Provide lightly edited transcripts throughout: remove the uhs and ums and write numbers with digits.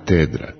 katedra.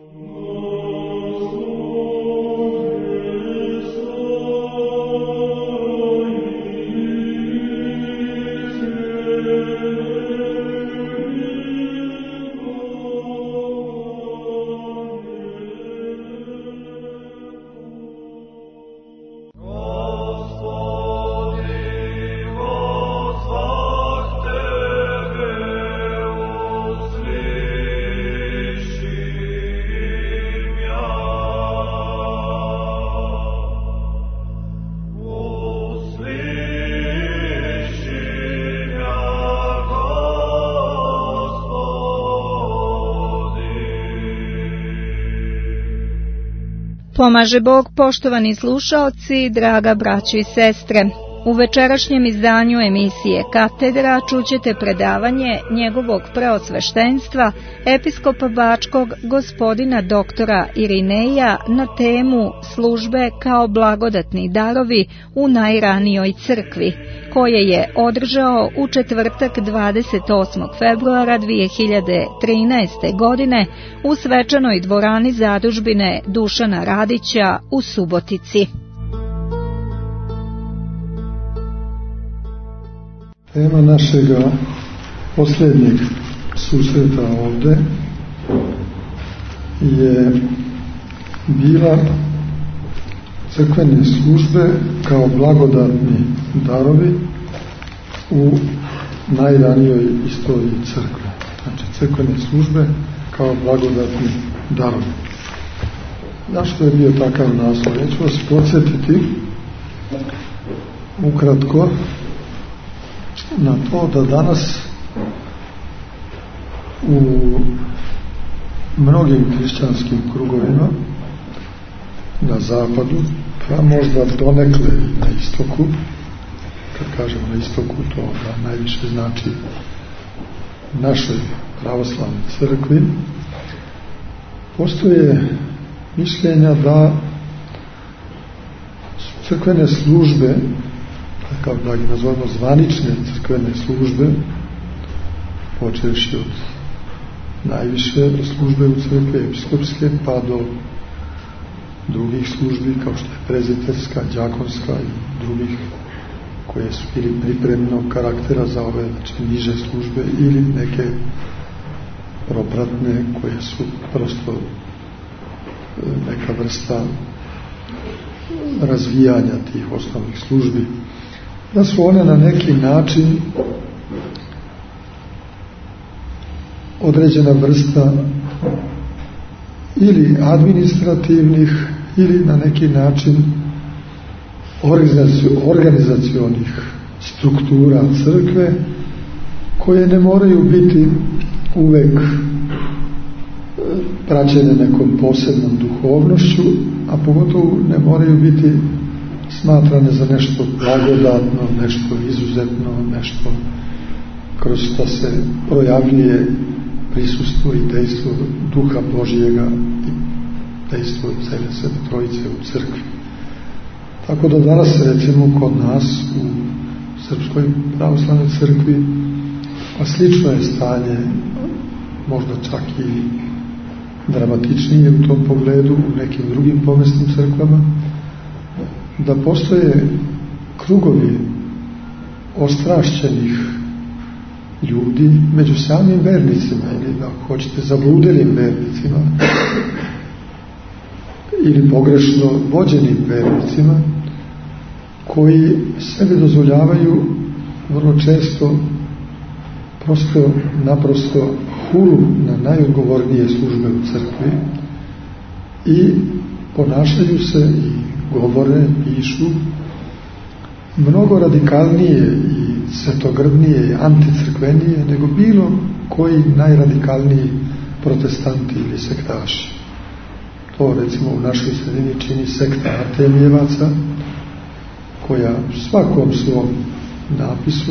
Pomaže Bog, poštovani slušaoci, draga braćo i sestre. U večerašnjem izdanju emisije Katedra čućete predavanje njegovog preosveštenstva, episkopa Bačkog, gospodina doktora Irineja, na temu službe kao blagodatni darovi u najranijoj crkvi, koje je održao u četvrtak 28. februara 2013. godine u svečanoj dvorani zadužbine Dušana Radića u Subotici. Tema našega posljednjeg susreta ovdje je bila crkvene službe kao blagodatni darovi u najranijoj istoriji crkve. Znači, crkvene službe kao blagodatni darovi. Zašto je bio takav naslov? Ja ću vas podsjetiti ukratko na to da danas u mnogim hrišćanskim krugovima na zapadu, pa možda donekle na istoku, kad kažemo na istoku, to onda najviše znači našoj pravoslavnoj crkvi, postoje mišljenja da su crkvene službe, kao da ih nazovemo zvanične crkvene službe, počevši od najviše službe u crkvi episkopske pa do drugih službi kao što je preziterska, đakonska i drugih koje su ili pripremnog karaktera za ove, znači, niže službe ili neke propratne koje su prosto neka vrsta razvijanja tih osnovnih službi, da su one na neki način određena vrsta ili administrativnih ili na neki način organizacionih struktura crkve koje ne moraju biti uvek praćene nekom posebnom duhovnošću, a pogotovo ne moraju biti smatrane za nešto blagodatno, nešto izuzetno, nešto kroz što se projavljuje prisustvo i dejstvo Duha Božjega i dejstvo cele Svete Trojice u crkvi. Tako da danas, recimo, kod nas u Srpskoj pravoslavnoj crkvi, a slično je stanje, možda čak i dramatičnije u tom pogledu u nekim drugim pomesnim crkvama, da postoje krugovi ostrašćenih ljudi među samim vernicima, ili ako hoćete zabludelim vernicima ili pogrešno vođenim vernicima, koji sebi dozvoljavaju vrlo često naprosto hulu na najodgovornije službe u crkvi i ponašaju se i govore, pišu mnogo radikalnije i svetogrbnije i anticrkvenije nego bilo koji najradikalniji protestanti ili sektaši. To recimo u našoj sredini čini sekta Artemijevaca, koja svakom svom napisu,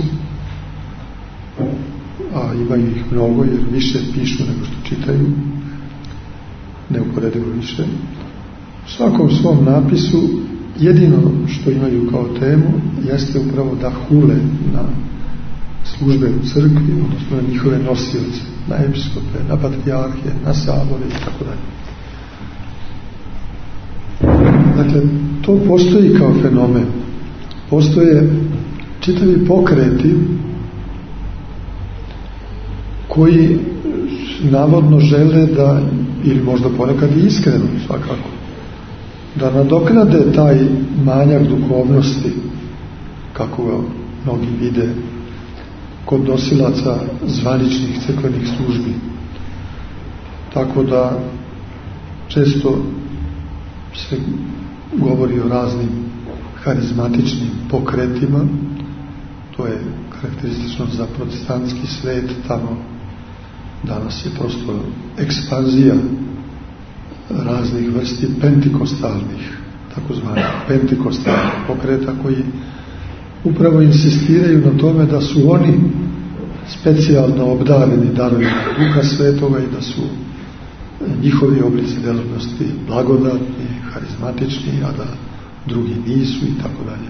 a imaju ih mnogo jer više pišu nego što čitaju, neuporedivo više, svakom svom napisu jedino što imaju kao temu jeste upravo da hule na službe u crkvi, odnosno na njihove nosioce, na episkope, na patrijarhe, na sabore i tako dalje. Dakle, to postoji kao fenomen. Postoje čitavi pokreti koji navodno žele da, ili možda ponekad i iskreno svakako, da nadoknade taj manjak duhovnosti, kako ga mnogi vide kod nosilaca zvaničnih crkvenih službi. Tako da često se govori o raznim harizmatičnim pokretima. To je karakteristično za protestantski svet. Tamo danas je prosto ekspanzija raznih vrsti pentekostalnih, takozvanih pentekostalnih pokreta, koji upravo insistiraju na tome da su oni specijalno obdareni darovima Duha Svetoga i da su njihovi oblici delatnosti blagodatni, harizmatični, a da drugi nisu i tako dalje.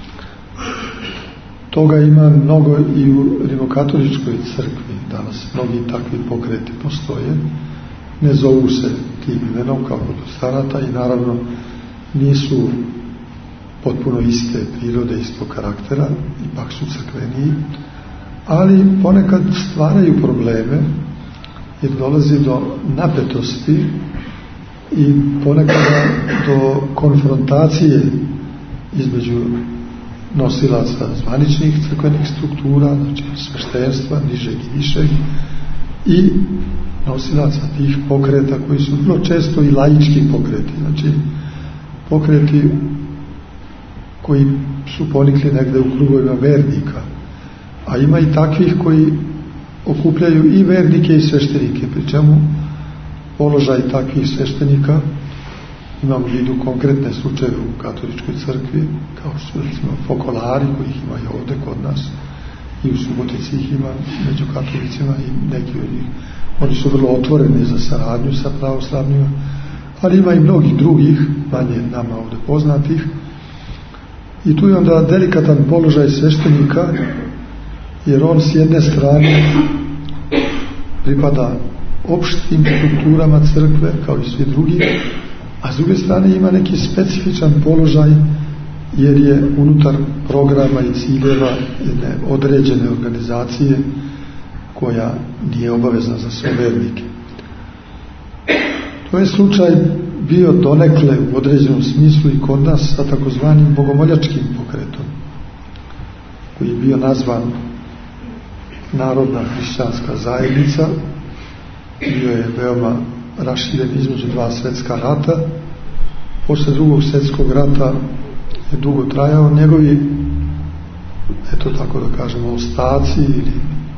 Toga ima mnogo i u rimokatoličkoj crkvi. Danas mnogi takvi pokreti postoje. Ne zovu se tim imenom kao protestanata i naravno nisu potpuno iste prirode, istog karaktera, ipak su crkveniji, ali ponekad stvaraju probleme jer dolazi do napetosti i ponekad do konfrontacije između nosilaca zvaničnih crkvenih struktura, znači sveštenstva, nižeg i višeg, i nosilaca tih pokreta koji su vrlo često i laički pokreti, znači pokreti koji su ponikli negde u krugovima vernika, a ima i takvih koji okupljaju i vernike i sveštenike, pri čemu položaj takvih sveštenika, imam u vidu konkretne slučajeve u katoličkoj crkvi, kao što recimo fokolari, kojih ima i ovde kod nas, i u Subotici ih ima među katolicima i neki od njih. Oni su vrlo otvoreni za saradnju sa pravoslavnima, ali ima i mnogih drugih, manje nama ovde poznatih. I tu je onda delikatan položaj sveštenika, jer on s jedne strane pripada opštim strukturama crkve, kao i svi drugi, a s druge strane ima neki specifičan položaj, jer je unutar programa i ciljeva jedne određene organizacije koja nije obavezna za sve vernike. To je slučaj bio donekle u određenom smislu i kod nas sa takozvanim bogomoljačkim pokretom, koji je bio nazvan Narodna hrišćanska zajednica. Bio je veoma raširen između dva svetska rata. Posle Drugog svjetskog rata je dugo trajao. Njegovi, eto tako da kažemo, ostaci ili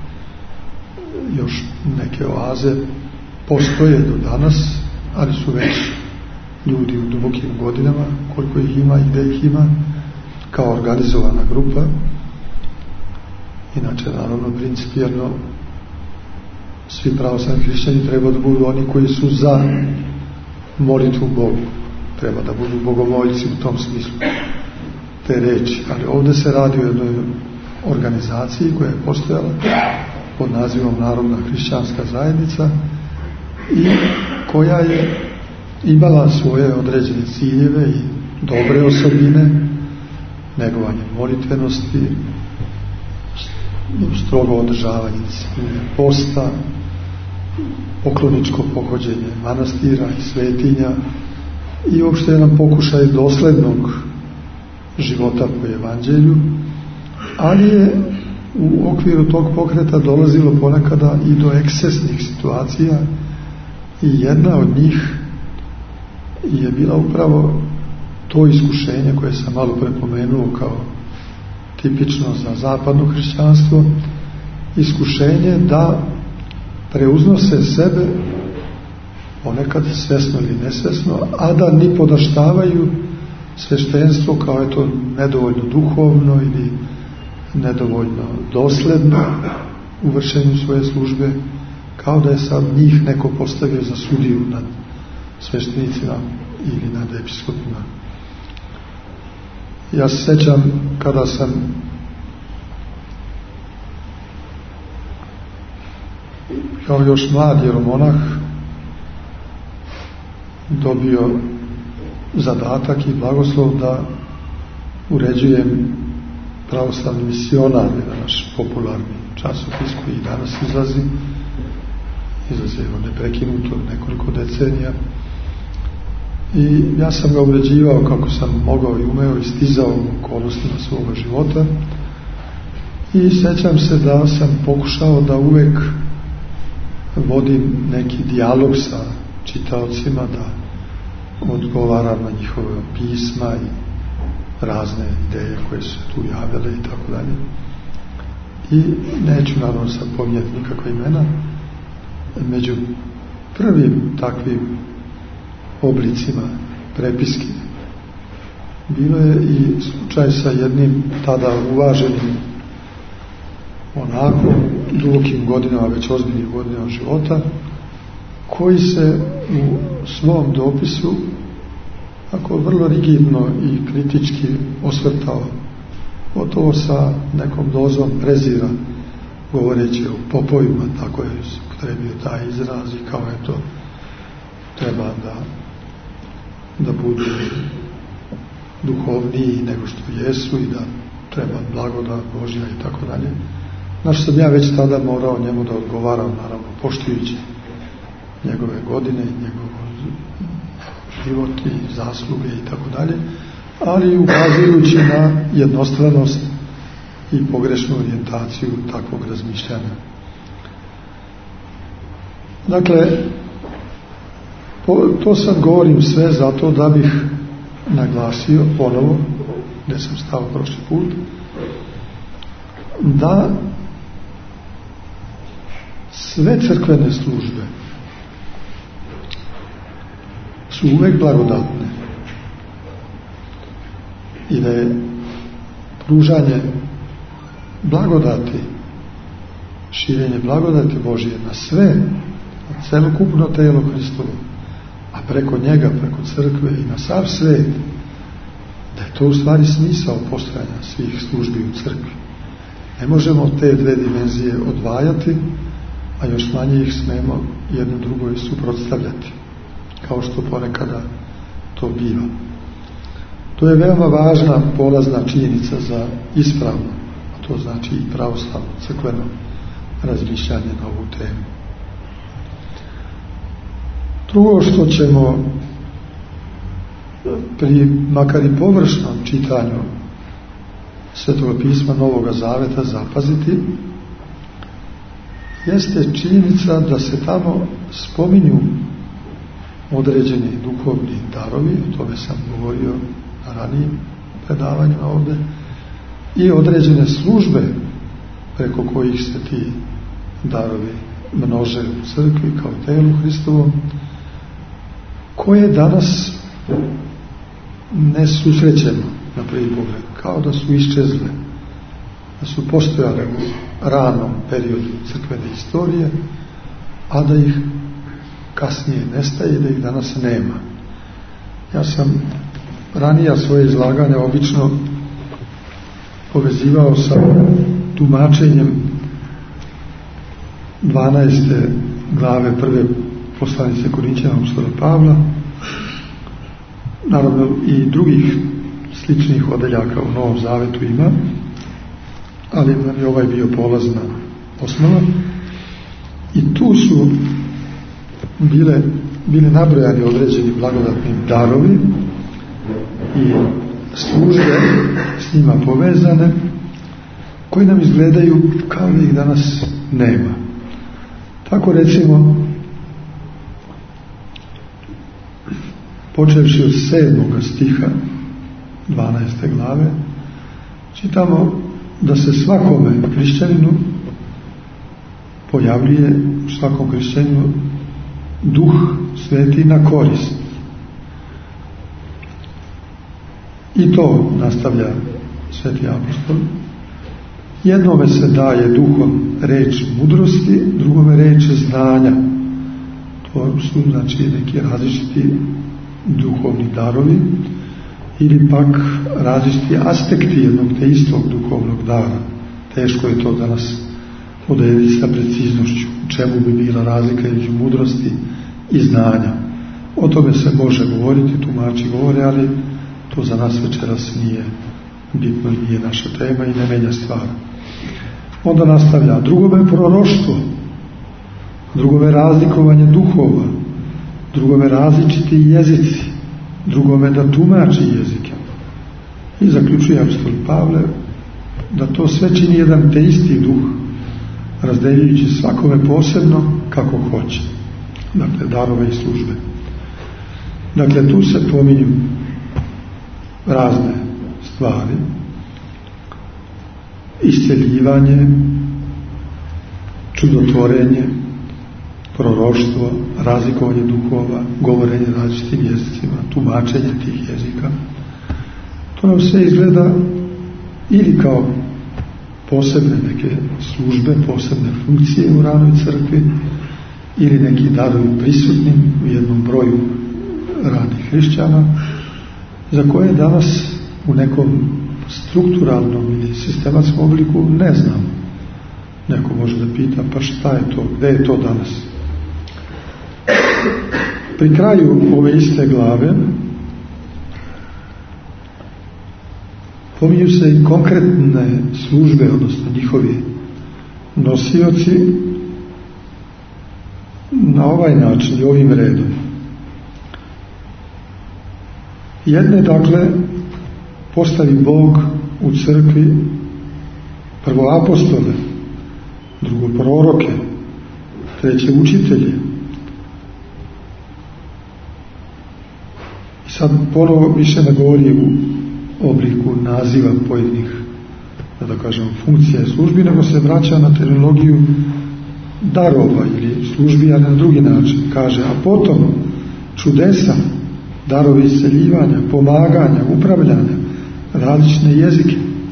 još neke oaze postoje do danas, ali su već ljudi u dubokim godinama, koliko ih ima i gde ih ima, kao organizovana grupa. Inače, naravno, principijelno svi pravoslavni hrišćani treba da budu oni koji su za molitvu Bogu, treba da budu bogomoljci u tom smislu te reči, ali ovde se radi o jednoj organizaciji koja je postojala pod nazivom Narodna hrišćanska zajednica i koja je imala svoje određene ciljeve i dobre osobine, negovanje molitvenosti, strogo održavanje posta, pokloničko pohođenje manastira i svetinja i uopšte jedan pokušaj doslednog života po evanđelju, ali je u okviru tog pokreta dolazilo ponekada i do ekscesnih situacija i jedna od njih je bila upravo to iskušenje koje sam malo prepomenuo kao tipično za zapadno hrišćanstvo, iskušenje da preuznose sebe, ponekad svesno ili nesvesno, a da ni podaštavaju sveštenstvo kao eto nedovoljno duhovno ili nedovoljno dosledno u vršenju svoje službe, kao da je sad njih neko postavio za sudiju nad sveštenicima ili nad episkopima. Ja se sećam kada sam kao još mlad jeromonah dobio zadatak i blagoslov da uređujem pravoslavni misionar, jedan naš popularni časopis koji i danas izlazi neprekinuto nekoliko decenija, i ja sam ga uređivao kako sam mogao i umeo i stizao u okolnostima svoga života, i sjećam se da sam pokušao da uvek vodim neki dijalog sa čitaocima, da odgovaram na njihove pisma i razne ideje koje su tu javljale i tako dalje. I neću naravno sad pominjati nikakva imena. Među prvim takvim oblicima prepiske bilo je i slučaj sa jednim tada uvaženim onako dubokim godinama, već ozbiljnim godinama života, koji se u svom dopisu ako vrlo rigidno i kritički osvrtao, gotovo sa nekom dozom prezira, govoreći o popovima, tako je upotrebio taj izraz, i kao je to treba da budu duhovniji nego što jesu i da treba blagodat Božja i tako dalje. Znaš, sam ja već tada morao njemu da odgovaram, naravno poštujući njegove godine i njegov život i zasluge i tako dalje, ali ukazujući na jednostranost i pogrešnu orijentaciju takvog razmišljanja. Dakle, to sad govorim sve zato da bih naglasio ponovo, gdje sam stao prošli put, da sve crkvene službe su uvek blagodatne i da je pružanje blagodati, širenje blagodati Božije na sve, na celokupno telo Hristovo, a preko njega, preko crkve i na sav svet, da je to u stvari smisao postojanja svih službi u crkvi. Ne možemo te dve dimenzije odvajati, a još manje ih smemo jedno drugoj suprotstavljati, kao što ponekada to biva. To je veoma važna polazna činjenica za ispravno, a to znači i pravoslavno crkveno razmišljanje na ovu temu. Drugo što ćemo pri makar i površnom čitanju Svetog pisma Novoga Zaveta zapaziti jeste činjenica da se tamo spominju određeni duhovni darovi, o tome sam govorio na ranijim predavanjima ovdje, i određene službe preko kojih se ti darovi množe u crkvi kao telu Hristovom, koje danas ne susrećemo na prvi pogled, kao da su iščezle, da su postojale u ranom periodu crkvene istorije, a da ih kasnije nestaje, da ih danas nema. Ja sam ranija svoje izlaganja obično povezivao sa tumačenjem 12. glave prve poslanice Korinćanom apostolom Pavla, naravno i drugih sličnih odeljaka u Novom Zavetu ima, ali nam je ovaj bio polazna osnova, i tu su bili nabrojani određeni blagodatni darovi i službe s njima povezane, koji nam izgledaju kao da ih danas nema. Tako recimo, počevši od 7. stiha 12. glave, čitamo da se svakome hrišćaninu pojavljuje, svakom hrišćaninu, Duh Sveti na korist. I to nastavlja Sveti apostol. Jednome se daje duhom reč mudrosti, drugome reč znanja. To su znači neki različiti duhovni darovi, ili pak različiti aspekti jednog te istog duhovnog dara. Teško je to danas odrediti sa preciznošću čemu bi bila razlika između mudrosti i znanja. O tome se može govoriti, tumači govore, ali to za nas večeras nije bitno i nije naša tema i ne menja stvar. Onda nastavlja, drugo je proroštvo, drugo je razlikovanje duhova, drugo je različiti jezici, drugo je da tumači jezike. I zaključuje apostol Pavle da to sve čini jedan te isti duh, razdeljujući svakome posebno kako hoće. Dakle, darove i službe. Dakle, tu se pominju razne stvari. Isceljivanje, čudotvorenje, proroštvo, razlikovanje duhova, govorenje različitim jezicima, tumačenje tih jezika. To nam sve izgleda ili kao posebne neke službe, posebne funkcije u ranoj crkvi, ili neki darovi prisutni u jednom broju ranih hrišćana, za koje danas u nekom strukturalnom ili sistematskom obliku ne znam. Neko može da pita, pa šta je to, gde je to danas? Pri kraju ove iste glave pominju se i konkretne službe, odnosno njihovi nosioci na ovaj način i ovim redom. Jedne, dakle, postavi Bog u crkvi prvo apostole, drugo proroke, treće učitelje. I sad ponovo više ne govori u obliku naziva pojedinih, da kažem, funkcija službi, nego se vraća na terminologiju darova ili službi, a na drugi način. Kaže, a potom čudesa, darovi isceljivanja, pomaganja, upravljanja, različne jezike.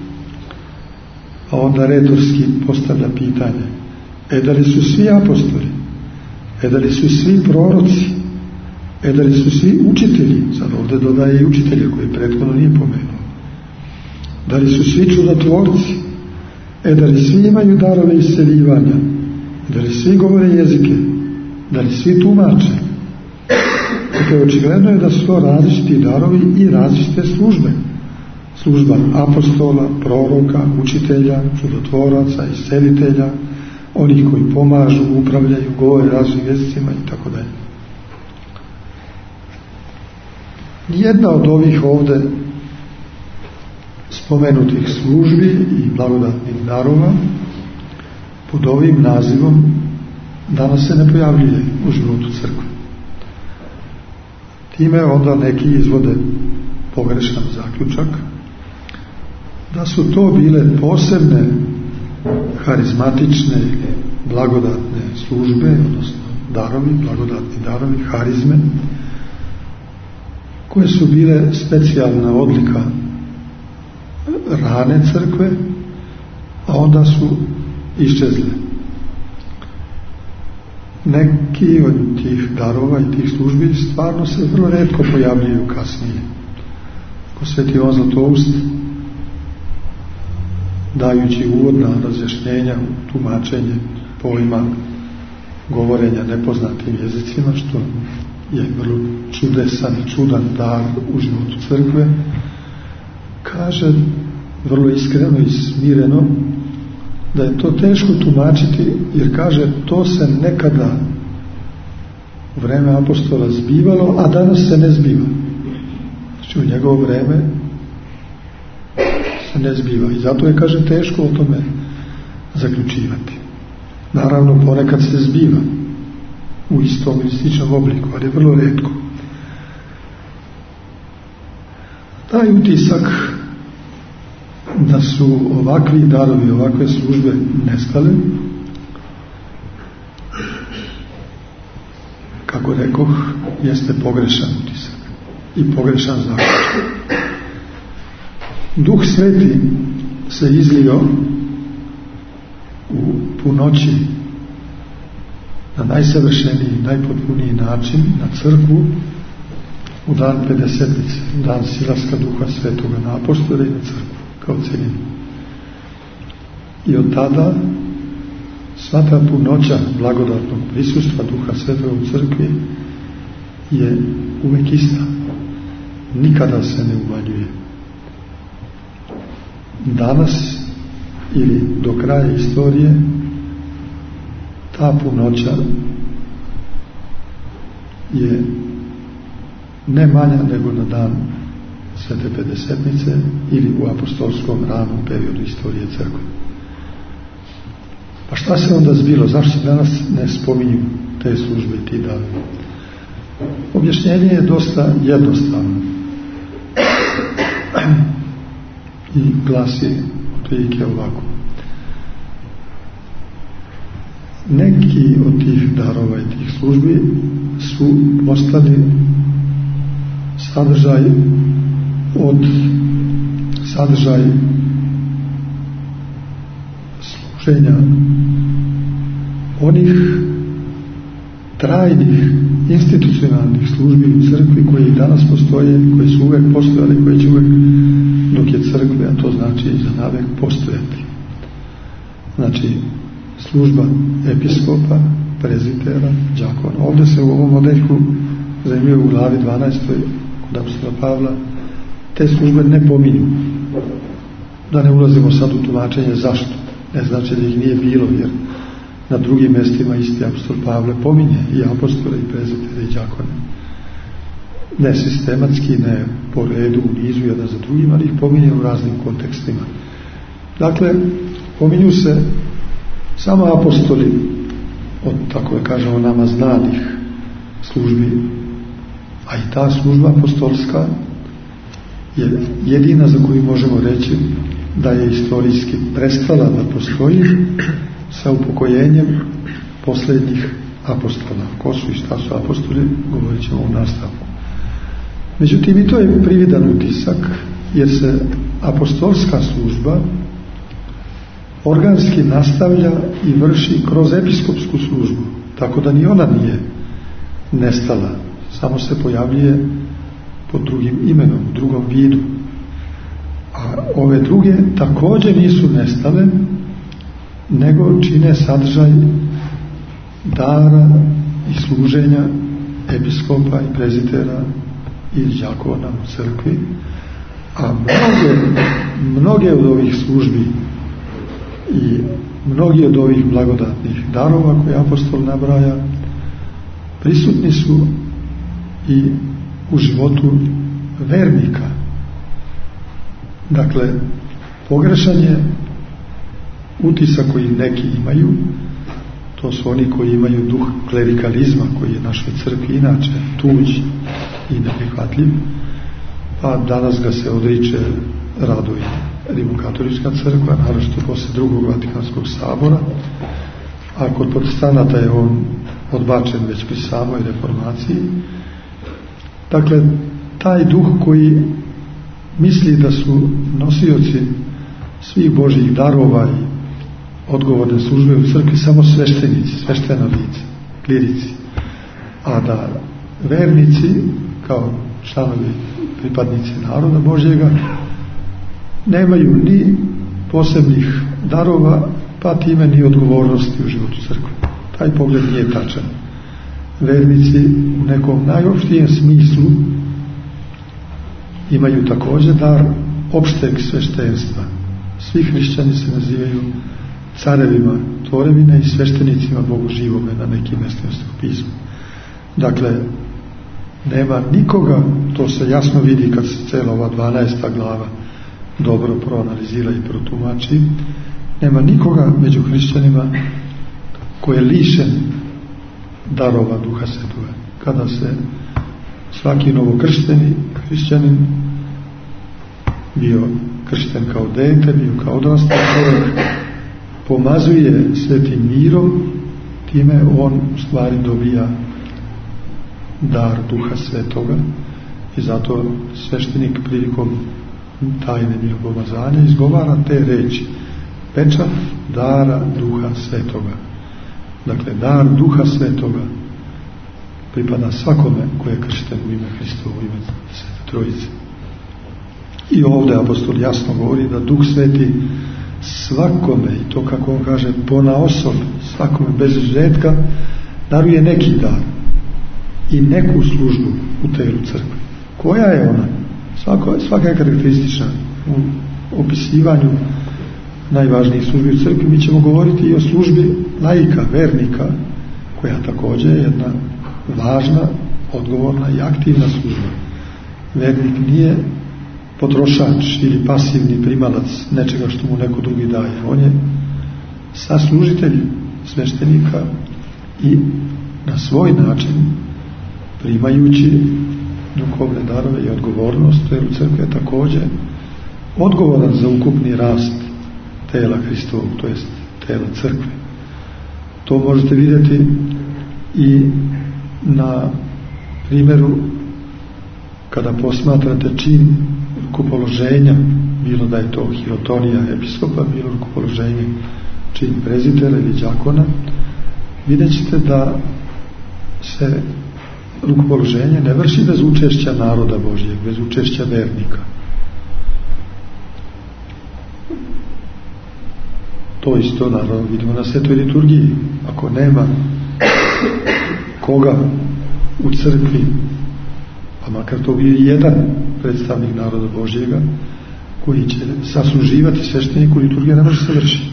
A onda retorski postavlja pitanje, da li su svi apostoli, da li su svi proroci, da li su svi učitelji, sad ovdje dodaje i učitelje koji prethodno nije pomenuo, da li su svi čudotvorci, da li svi imaju darove isceljivanja, da li svi govore jezike, da li svi tumače. Dakle, očigledno je da su to različiti darovi i različite službe. Služba apostola, proroka, učitelja, čudotvoraca, iscelitelja, onih koji pomažu, upravljaju, govore različitim jezicima i tako dalje. Nijedna od ovih ovdje spomenutih službi i blagodatnih darova pod ovim nazivom danas se ne pojavljuje u životu crkve. Time onda neki izvode pogrešan zaključak da su to bile posebne harizmatične ili blagodatne službe, odnosno darovi, blagodatni darovi, harizme, koje su bile specijalna odlika rane crkve, a onda su iščezle. Neki od tih darova i tih službi stvarno se vrlo retko pojavljuju kasnije. Ko Sveti Jovan Zlatoust, dajući uvodna razjašnjenja, tumačenje pojma govorenja nepoznatim jezicima, što je vrlo čudesan i čudan dar u životu crkve, kaže vrlo iskreno i smireno da je to teško tumačiti, jer kaže to se nekada u vreme apostola zbivalo, a danas se ne zbiva. Znači u njegovo vreme se ne zbiva i zato je, kaže, teško o tome zaključivati. Naravno ponekad se zbiva u istom ili sličnom obliku, ali je vrlo retko. Taj utisak da su ovakvi darovi, ovakve službe nestale, kako rekoh, jeste pogrešan utisak i pogrešan zaključak. Duh Sveti se izlio u punoći na najsavršeniji, najpotpuniji način na crkvu u dan Pedesetnice, dan silaska Duha Svetoga na apostole i na crkvu kao celinu. I od tada Sva ta punoća blagodatnog prisustva Duha Svetoga u crkvi je uvek ista. Nikada se ne umanjuje. Danas ili do kraja istorije ta punoća je ne manja nego na dan Svete Pedesetnice ili u apostolskom ranom periodu istorije crkve. Pa šta se onda zbilo? Zašto se danas ne spominju te službe i ti dani? Objašnjenje je dosta jednostavno i glasi otprilike ovako. Neki od tih darova i tih službi su postali sadržaj služenja onih trajnih institucionalnih službi u crkvi koje i danas postoje, koje su uvek postojali, koje će uvek dok je crkve, a to znači i za navek, postojati. Znači služba episkopa, prezbitera, đakona. Ovdje se u ovom modeljku zanimljivo u glavi 12. kod apostola Pavla te službe ne pominju. Da ne ulazimo sad u tumačenje zašto. Ne znači da ih nije bilo, jer na drugim mjestima isti apostol Pavle pominje i apostole i prezbitere i đakone. Ne sistematski, ne po redu, u nizu jedan za drugim, ali ih pominje u raznim kontekstima. Dakle, pominju se samo apostoli od, tako da kažemo, nama znanih službi, a i ta služba apostolska je jedina za koju možemo reći da je istorijski prestala da postoji sa upokojenjem posljednjih apostola. Ko su i šta su apostoli, govorit ćemo u nastavku. Međutim, i to je prividan utisak, jer se apostolska služba organski nastavlja i vrši kroz episkopsku službu, tako da ni ona nije nestala, samo se pojavljuje pod drugim imenom, u drugom vidu. A ove druge također nisu nestale, nego čine sadržaj dara i služenja episkopa i prezbitera i đakona u crkvi, a mnoge od ovih službi i mnogi od ovih blagodatnih darova koje apostol nabraja prisutni su i u životu vernika. Dakle, pogrešan je utisak koji neki imaju, to su oni koji imaju duh klerikalizma koji je našoj crkvi inače tuđ i neprihvatljiv, pa danas ga se odriče rado i rimokatolička crkva, naročito posle drugog Vatikanskog sabora, a kod protestanata je on odbačen već pri samoj reformaciji. Dakle, taj duh koji misli da su nosioci svih Božjih darova i odgovorne službe u crkvi samo sveštenici, sveštena lica, klirici, a da vernici kao članovi, pripadnici naroda Božjega nemaju ni posebnih darova, pa time ni odgovornosti u životu crkve. Taj pogled nije tačan. Vernici u nekom najopštijem smislu imaju također dar opšteg sveštenstva. Svi hrišćani se nazivaju carevima tvorevine i sveštenicima Bogu živome na nekim mjestima Svetog pisma. Dakle, nema nikoga, to se jasno vidi kad se cela ova 12. glava dobro proanalizira i protumači, nema nikoga među hrišćanima koji je lišen darova Duha Svetoga. Kada se svaki novokršteni hrišćanin, bio kršten kao dete, bio kao odrastao čovjek, pomazuje svetim mirom, time on u stvari dobija dar Duha Svetoga i zato sveštenik prilikom tajne pomazanja izgovara te reči: pečat dara Duha Svetoga. Dakle, dar Duha Svetoga pripada svakome koji je kršten u ime Hristovo, u ime Svete Trojice. I ovdje apostol jasno govori da Duh Sveti svakome, i to kako on kaže ponaosob, svakome bez izuzetka daruje neki dar i neku službu u telu crkve. Koja je ona? Svaka je karakteristična u opisivanju najvažnijih službi u crkvi. Mi ćemo govoriti i o službi laika, vernika, koja također je jedna važna, odgovorna i aktivna služba. Vernik nije potrošač ili pasivni primalac nečega što mu neko drugi daje. On je saslužitelj sveštenika i na svoj način, primajući duhovne darove i odgovornost telu crkve, također odgovoran za ukupni rast tela Hristovog, to jest tela crkve. To možete vidjeti i na primjeru kada posmatrate čin rukopoloženja, bilo da je to hirotonija episkopa, bilo rukopoloženje čin prezitera ili đakona, vidjet ćete da se rukopoloženje ne vrši bez učešća naroda Božjeg, bez učešća vernika. To isto naravno vidimo na svetoj liturgiji. Ako nema koga u crkvi, pa makar to bio jedan predstavnik naroda Božjega koji će sasluživati svešteniku, liturgija ne može se vršiti.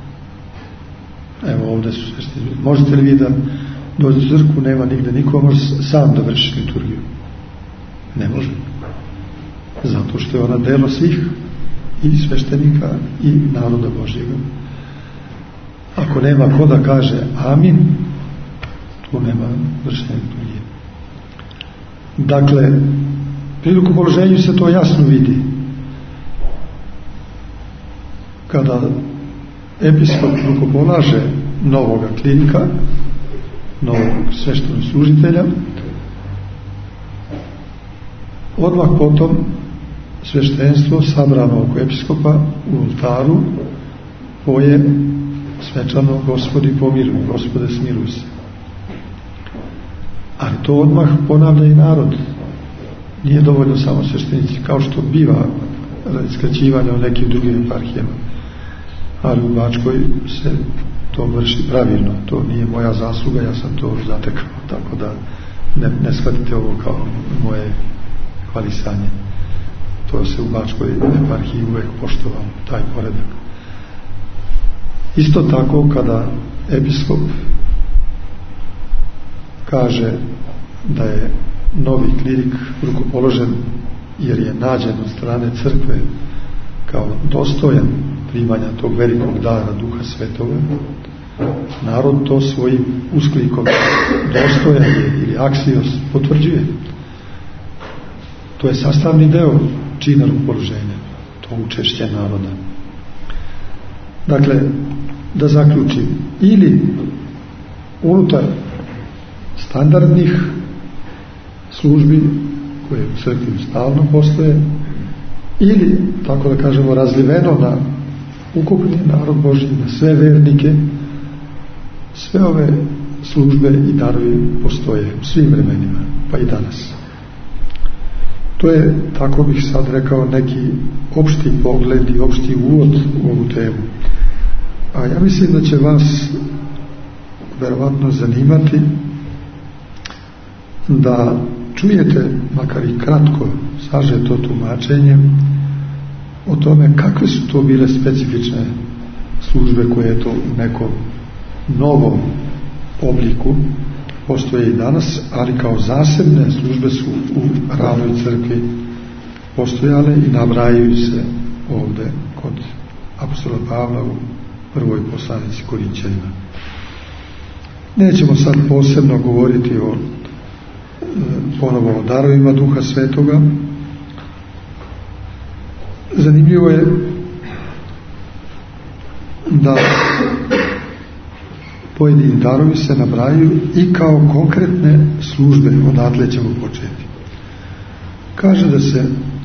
Evo ovdje su sveštenici. Možete li vi da dođe u crkvu, nema nigde niko, može sam da vrši liturgiju? Ne može. Zato što je ona delo svih, i sveštenika i naroda Božjega. Ako nema ko da kaže amin, tu nema vršenja liturgije. Dakle, pri rukopoloženju se to jasno vidi. Kada episkop rukopolaže novoga klinika, novog sveštenog služitelja, odmah potom sveštenstvo sabrano oko episkopa u oltaru poje svečano Gospodi pomiruj, Gospode smiruj se. Ali to odmah ponavlja i narod. Nije dovoljno samo sveštenici, kao što biva radi skraćivanja u nekim drugim eparhijama. Ali u Bačkoj se to vrši pravilno. To nije moja zasluga, ja sam to zatekao. Tako da ne shvatite ovo kao moje hvalisanje. To se u Bačkoj eparhiji uvek poštovao, taj poredak. Isto tako kada episkop kaže da je novi klirik rukopoložen jer je nađen od strane crkve kao dostojan primanja tog velikog dara Duha Svetoga, narod to svojim usklikom dostojan je ili aksios potvrđuje. To je sastavni deo čina rukopoloženja, to učešće naroda. Dakle, da zaključim, ili unutar standardnih službi koje u crkvi stalno postoje, ili, tako da kažemo, razliveno na ukupni narod Božji, na sve vernike, sve ove službe i darovi postoje u svim vremenima, pa i danas. To je, tako bih sad rekao, neki opšti pogled i opšti uvod u ovu temu. A ja mislim da će vas verovatno zanimati da čujete, makar i kratko, sažeto tumačenje o tome kakve su to bile specifične službe koje to u nekom novom obliku postoje i danas, ali kao zasebne službe su u ranoj crkvi postojale i nabrajaju se ovdje kod apostola Pavla u prvoj poslanici Korinćanima. Nećemo sad posebno govoriti ponovo o darovima Duha Svetoga. Zanimljivo je da pojedini darovi se nabrajaju i kao konkretne službe, odatle ćemo početi. Kaže da se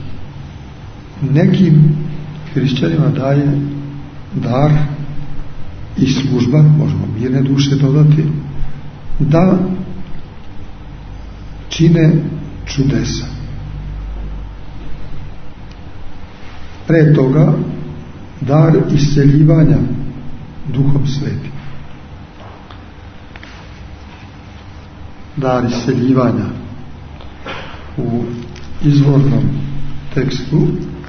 nekim hrišćanima daje dar i služba, možemo mirne duše dodati, da čine čudesa. Pre toga dar isceljivanja Duhom Svetim. dar isceljivanja. U izvornom tekstu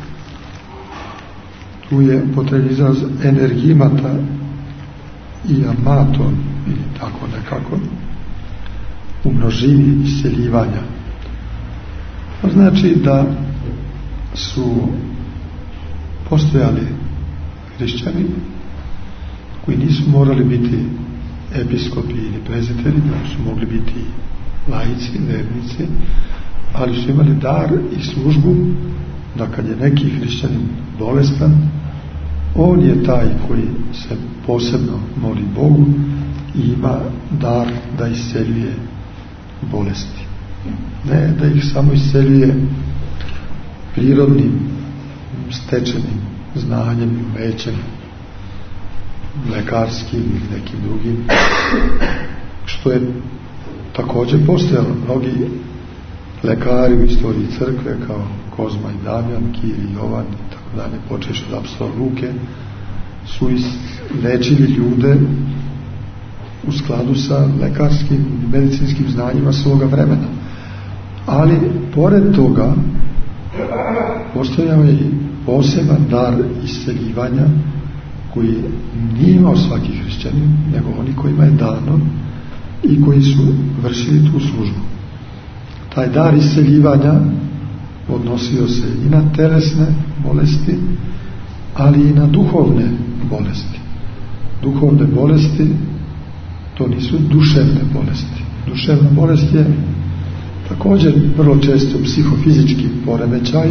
tu je potreban izraz energimata i amaton, ili tako nekako, u množini isceljivanja. To znači da su postojali hrišćani koji nisu morali biti episkopi ili prezbiteri, da su mogli biti laici, vernici, ali su imali dar i službu da kad je neki hrišćanin bolestan, on je taj koji se posebno moli Bogu i ima dar da isceljuje bolesti. Ne da ih samo isceljuje prirodnim, stečenim znanjem i umećem, lekarskim ili nekim drugim, što je također postojalo. Mnogi lekari u istoriji crkve kao Kozma i Damjan, Kir i Jovan i tako dalje, počeš od apostola Luke, su lečili ljude u skladu sa lekarskim i medicinskim znanjima svoga vremena. Ali pored toga postojao je i poseban dar isceljivanja koji nije imao svaki hrišćanin, nego oni kojima je dano i koji su vršili tu službu. Taj dar isceljivanja odnosio se i na telesne bolesti, ali i na duhovne bolesti. Duhovne bolesti, to nisu duševne bolesti. Duševna bolest je također vrlo često psihofizički poremećaj.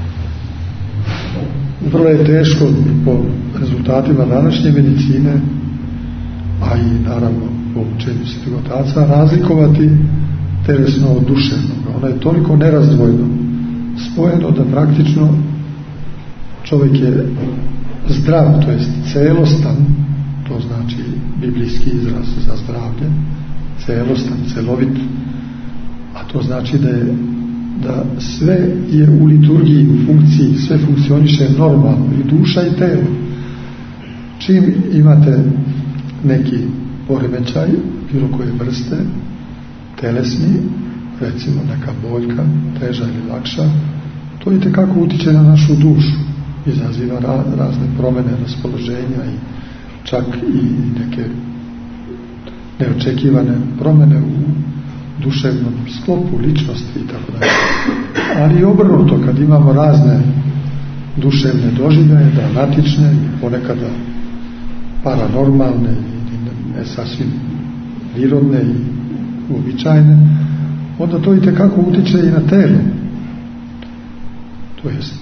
Vrlo je teško po rezultatima današnje medicine, a i naravno po učenju svetih otaca, razlikovati telesno od duševnog. Ono je toliko nerazdvojno spojeno da praktično čovjek je zdrav, to jest celostan, to znači biblijski izraz za zdravlje, celostan, celovit, a to znači da sve je u liturgiji, u funkciji, sve funkcioniše normalno, i duša i telo. Čim imate neki poremećaj, bilo koje vrste, telesni, recimo neka boljka, teža ili lakša, to itekako utiče na našu dušu, izaziva razne promjene raspoloženja i čak i neke neočekivane promjene u duševnom sklopu ličnosti i tako dalje. Ali i obrnuto, kad imamo razne duševne doživljaje, dramatične i ponekada paranormalne i ne sasvim prirodne i uobičajene, onda to itekako utiče i na telo. To jest,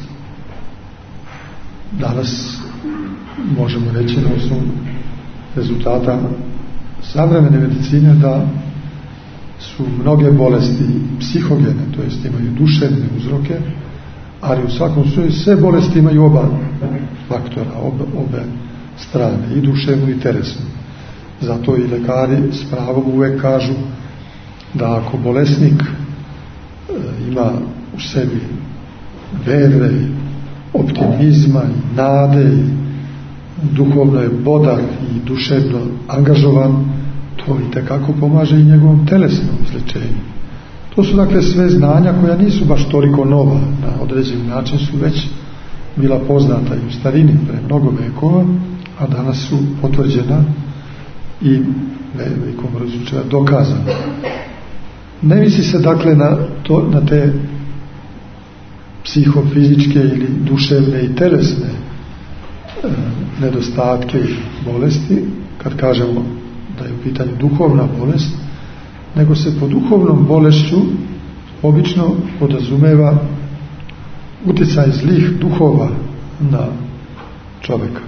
danas možemo reći na osnovu rezultata savremene medicine da su mnoge bolesti psihogene, to jest imaju duševne uzroke, ali u svakom slučaju sve bolesti imaju oba faktora, obe strane, i duševnu i telesnu. Zato i lekari s pravom uvek kažu da ako bolesnik ima u sebi vere, optimizma i nade, i duhovno je bodar i duševno angažovan, to itekako pomaže i njegovom telesnom izlečenju. To su dakle sve znanja koja nisu baš toliko nova, na određeni način su već bila poznata i u starini pre mnogo vekova, a danas su potvrđena i velikom broju slučajeva dokazana. Ne misli se dakle na te psihofizičke ili duševne i telesne nedostatke i bolesti, kad kažemo da je u pitanju duhovna bolest, nego se po duhovnom bolešću obično podrazumeva utjecaj zlih duhova na čovjeka.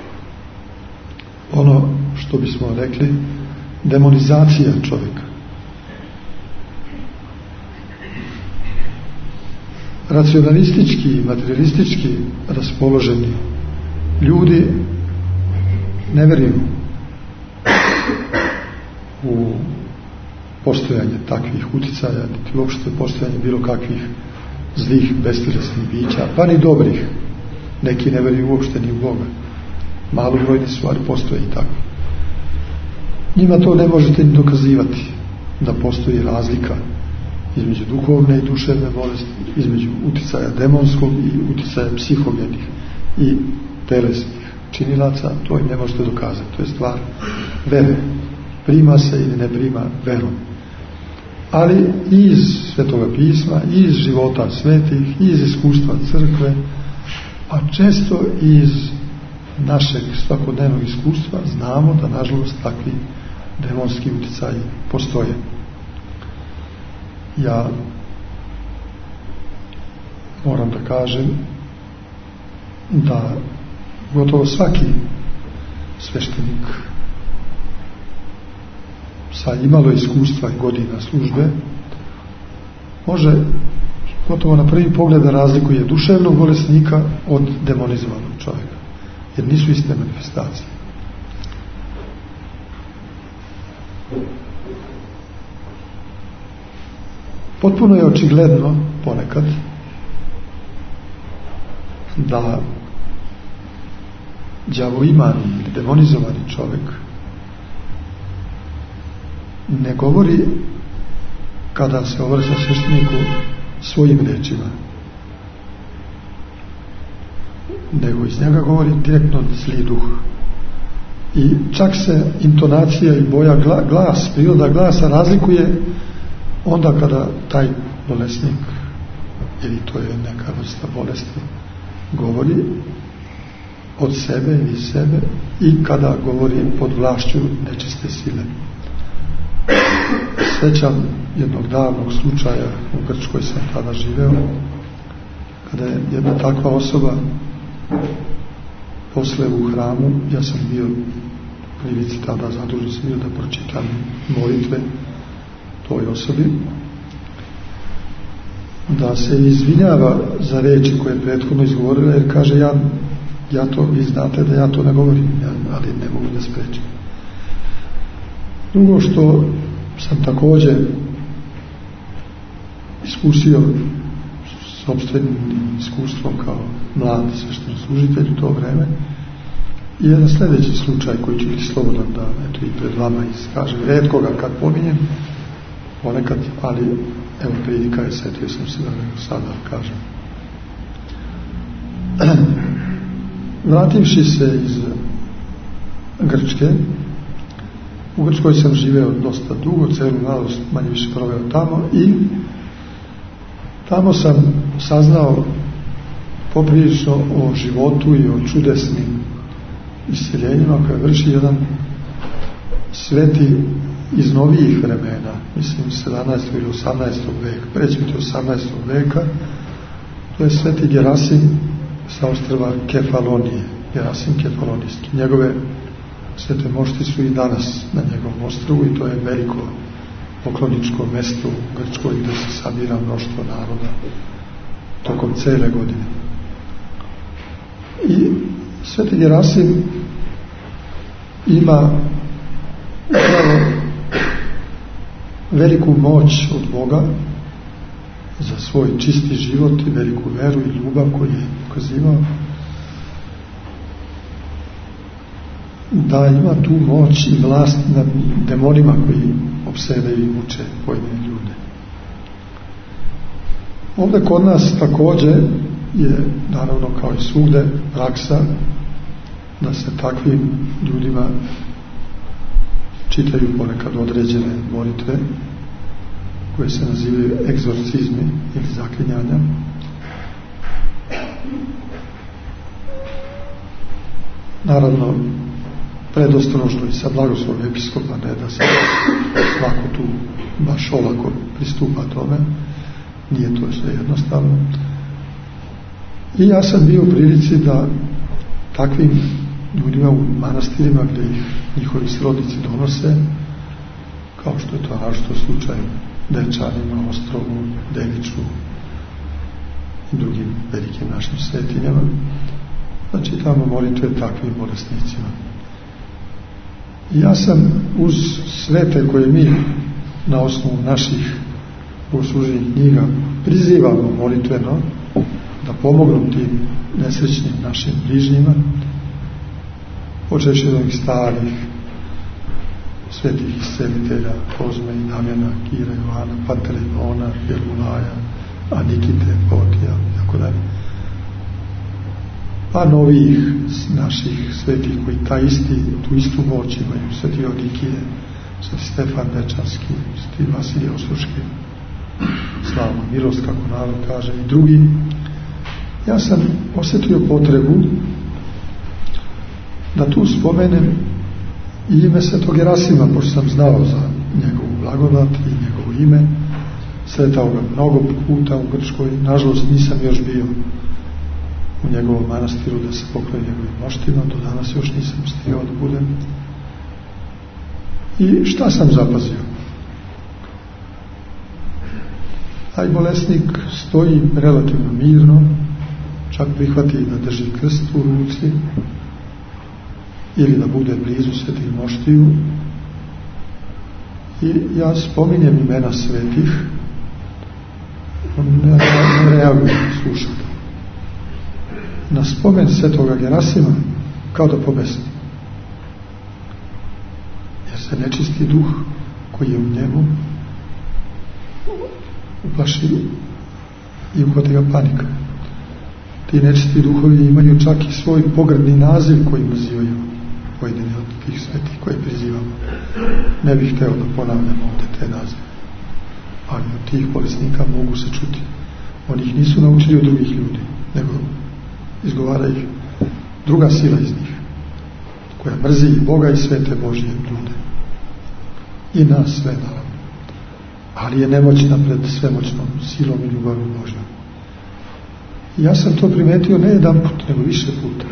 Ono što bismo rekli demonizacija čovjeka. Racionalistički i materialistički raspoloženi ljudi ne vjeruju u postojanje takvih uticaja, niti uopšte postojanje bilo kakvih zlih, bestjelesnih bića, pa ni dobrih. Neki ne vjeruju uopšte ni u Boga. Malobrojni su, ali postoje i tako. Njima to ne možete ni dokazivati. da postoji razlika između duhovne i duševne bolesti, između uticaja demonskog i uticaja psihogenih i telesnih činilaca. To im ne možete dokazati, to je stvar vere, prima se ili ne prima verom. Ali iz Svetoga pisma, iz života svetih, iz iskustva crkve, a često iz našeg svakodnevnog iskustva znamo da nažalost takvi demonski uticaji postoje. Ja moram da kažem da gotovo svaki sveštenik sa imalo iskustva i godina službe može gotovo na prvi pogled da razlikuje duševnog bolesnika od demonizovanog čovjeka, jer nisu iste manifestacije. Potpuno je očigledno ponekad da đavoimani ili demonizovani čovjek ne govori kada se obraća svešteniku svojim rečima, nego iz njega govori direktno zli duh. I čak se intonacija i boja glas, priroda glasa razlikuje onda kada taj bolesnik, ili to je neka vrsta bolesti, govori od sebe ili sebe, i kada govori pod vlašću nečiste sile. Sjećam jednog davnog slučaja, u Grčkoj sam tada živeo, kada je jedna takva osoba posle u hramu, ja sam bio prilici tada zadužen sam bio da pročitam molitve toj osobi, da se izvinjava za reči koje je prethodno izgovorila, jer kaže ja to, vi znate da ja to ne govorim, ali ne mogu da sprečim. Drugo što sam također iskusio sopstvenim iskustvom kao mlad sveštenoslужitelj u to vreme, i jedan sljedeći slučaj koji ću biti slobodan da eto i pred vama iskažem, retko ga kad pominjem, ponekad, ali evo prilika je, setio sam se da ga sada kažem. Vrativši se iz Grčke, u Grčkoj sam živeo dosta dugo, celu mladost manje više proveo tamo, i tamo sam saznao poprilično o životu i o čudesnim isceljenjima koje vrši jedan sveti iz novijih vremena, mislim 17. ili 18. veka, preći biti 18. veka, to je sveti Gerasim sa ostrva Kefalonije, Gerasim Kefalonijski. Njegove svete mošti su i danas na njegovom ostrvu, i to je veliko pokloničko mesto u Grčkoj gdje se sabira mnoštvo naroda tokom cele godine. I sveti Gerasim ima veliku moć od Boga za svoj čisti život i veliku veru i ljubav koju je pokazivao, da ima tu moć i vlast nad demonima koji opsedaju i muče pojedine ljude. Ovdje kod nas također je, naravno kao i svugde, praksa da se takvim ljudima čitaju ponekad određene molitve koje se nazivaju egzorcizmi ili zaklinjanja. Naravno, predostrožno što i sa blagoslovom episkopa, ne da se svako tu baš olako pristupa tome, nije to sve jednostavno. I ja sam bio u prilici da takvim ljudima u manastirima gdje ih njihovi srodnici donose, kao što je to naročito slučaj Dečanima, Ostrovu, Deviču i drugim velikim našim svetinjama, da čitamo molitve takvim bolesnicima. I ja sam uz svete koje mi na osnovu naših bogoslužbenih knjiga prizivamo molitveno da pomognu tim nesrećnim našim bližnjima, počevši od ovih starih svetih iscelitelja Kozme i Damjana, Kira, Joana, Panteleimona, Jermulaja, Anikite, Potija, tako dalje. Pa novih naših svetih koji tu istu moć imaju, sveti Odikije, sveti Stefan Dečanski, sveti Vasilije Ostroški, Slavno Milost, kako narod kaže, i drugi. Ja sam osjetio potrebu da tu spomenem i ime svetog Gerasima, pošto sam znao za njegovu blagodat i njegovo ime. Sretao ga mnogo puta u Grčkoj, nažalost nisam još bio u njegovom manastiru da se poklonim njegovim moštima, do danas još nisam stigao da budem. I šta sam zapazio? Taj bolesnik stoji relativno mirno, čak prihvati da drži krst u ruci ili da bude blizu svetih moštiju, i ja spominjem imena svetih, on ne reaguje, sluša. Na spomen svetoga Gerasima kao da pobesni, jer se nečisti duh koji je u njemu uplaši i uhvati ga panika. Ti nečisti duhovi imaju čak i svoj pogrdni naziv koji nazivaju pojedini od tih svetih koje prizivamo. Ne bih hteo da ponavljam ovdje te nazive, ali od tih bolesnika mogu se čuti. Oni ih nisu naučili od drugih ljudi, nego izgovara ih druga sila iz njih, koja mrzi i Boga i svete Božje ljude i nas sve, naravno, ali je nemoćna pred svemoćnom silom i ljubavim Božjom. Ja sam to primetio ne jedan put, nego više puta.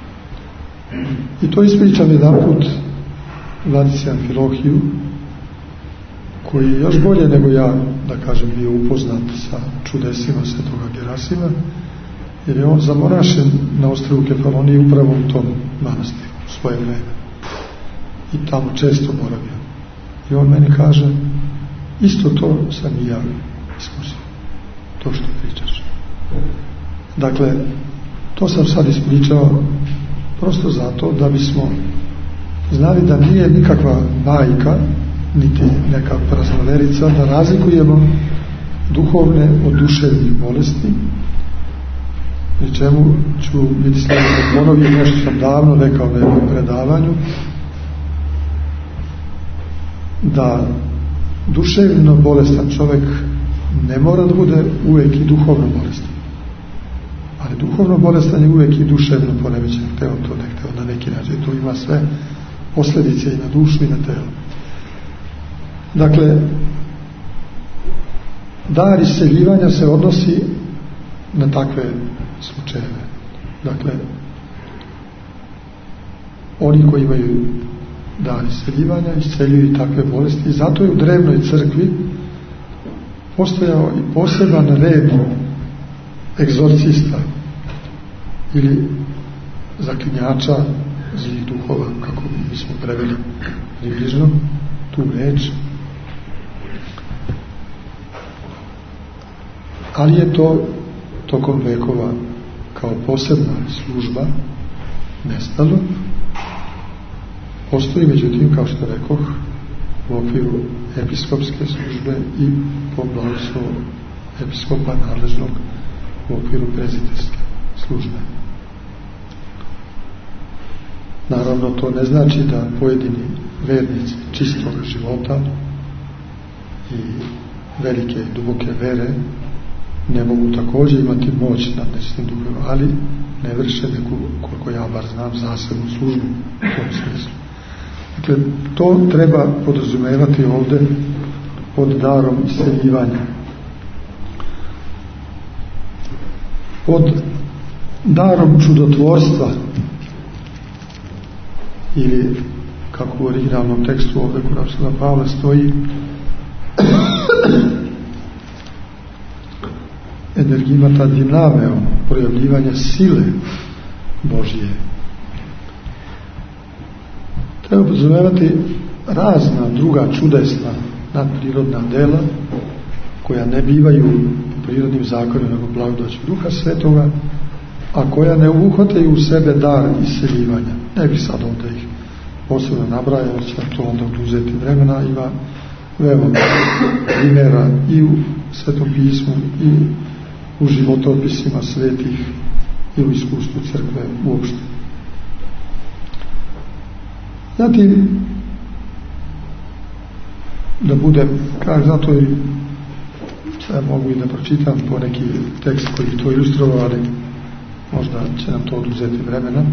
I to ispričam jedan put vladici Amfilohiju, koji je još bolje nego ja, da kažem, bio upoznat sa čudesima svetoga Gerasima, jer je on zamorašen na ostrvu Kefaloniji upravo u tom manastiru u svoje vreme i tamo često boravio. I on meni kaže, isto to sam i ja iskusio, to što pričaš. Dakle, to sam sad ispričao prosto zato da bismo znali da nije nikakva bajka niti neka praznoverica da razlikujemo duhovne od duševnih bolesti, pri čemu ću biti sljedeće ponoviti nešto sam davno rekao na jednom predavanju, da duševno bolestan čovjek ne mora da bude uvijek i duhovno bolestan, ali duhovno bolestan je uvijek i duševno poremećen, hteo to ne hteo, na neki način to ima sve posljedice i na dušu i na telo. Dakle, dar isceljivanja se odnosi na takve slučajeve. Dakle, oni koji imaju dar isceljivanja isceljuju i takve bolesti, i zato je u drevnoj crkvi postojao i poseban red egzorcista ili zaklinjača zlih duhova, kako bismo preveli približno tu reč. Ali je to tokom vekova kao posebna služba nestalo. Postoji, međutim, kao što rekoh, u okviru episkopske službe i po blagoslovu episkopa nadležnog u okviru preziterske službe. Naravno, to ne znači da pojedini vernici čistog života i velike i duboke vere ne mogu također imati moć nad nečistim duhovima, ali ne vrše neku, koliko ja bar znam, zasebnu službu u tom smislu. Dakle, to treba podrazumevati ovdje pod darom isceljivanja. Pod darom čudotvorstva, ili kako u originalnom tekstu ovdje kod apostolna Pavla stoji, energimata dinameo, projavljivanja sile Božje. Treba podrazumevati razna druga čudesna nadprirodna dela koja ne bivaju po prirodnim zakonima nego blagodaću Duha Svetoga, a koja ne uhvataju u sebe dar isceljivanja. Ne bih sad ovdje ih posebno nabrajam, jer će to onda oduzeti vremena. Ima veoma primjera i u Svetom pismu i u životopisima svetih i u iskustvu crkve uopšte. Zatim, da budem, kažem, zato i sad mogu i da pročitam po neki tekst koji bi to ilustrovao, ali možda će nam to oduzeti vremena.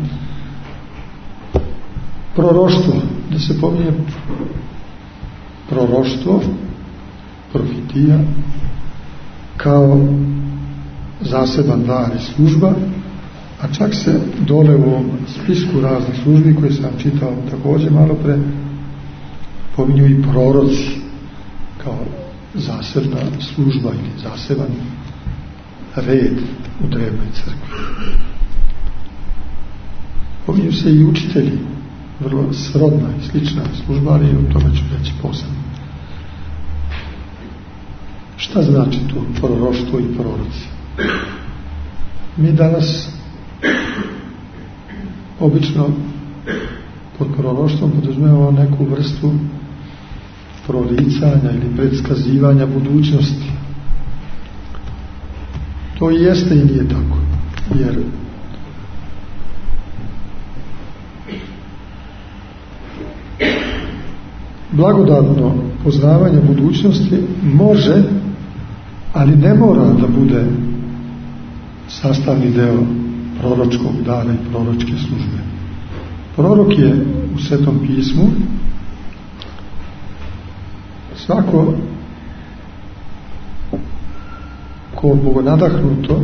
Proroštvo, da se pominje proroštvo, profetija, kao zaseban dar i služba, a čak se dole u ovom spisku raznih službi koje sam čitao također malo pre, pominju i proroci kao zasebna služba ili zaseban red u drevnoj crkvi. Pominju se i učitelji, vrlo srodna i slična služba, ali o tome ću reći posebno. Šta znači to proroštvo i proroci? Mi danas obično pod proroštvom podrazumijevamo neku vrstu proricanja ili predskazivanja budućnosti. To i jeste i nije tako, jer blagodatno poznavanje budućnosti može, ali ne mora da bude sastavni deo proročkog dara i proročke službe. Prorok je u Svetom pismu svako ko bogonadahnuto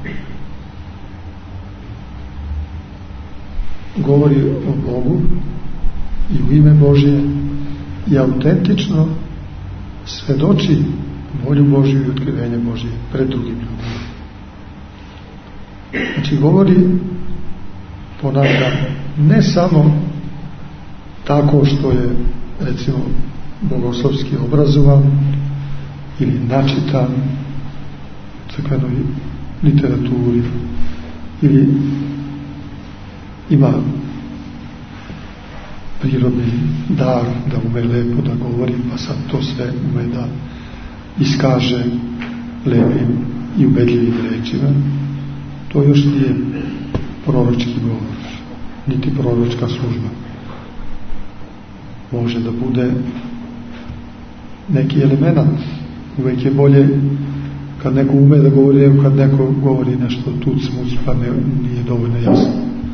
govori o Bogu i u ime Božje i autentično svedoči volju Božju i otkrivenje Božje pred drugim ljudima. Znači govori, ponavljam, ne samo tako što je, recimo, bogoslovski obrazovan ili načitan u crkvenoj literaturi ili ima prirodni dar da ume lepo da govori, pa sad to sve ume da iskaže lepim i ubedljivim rečima. To još nije proročki govor, niti proročka služba. Može da bude neki element. Uvijek je bolje kad neko ume da govori, nego kad neko govori nešto tuc muc, pa nije dovoljno jasno.